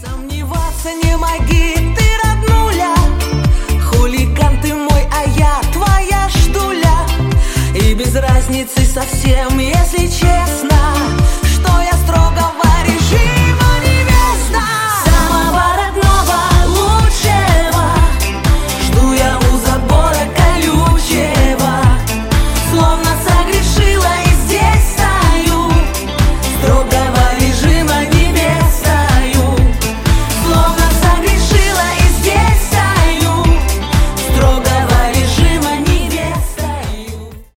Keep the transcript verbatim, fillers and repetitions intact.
Сомневаться не моги, ты роднуля. Хулиган ты мой, а я твоя ждуля. И без разницы совсем, если честно.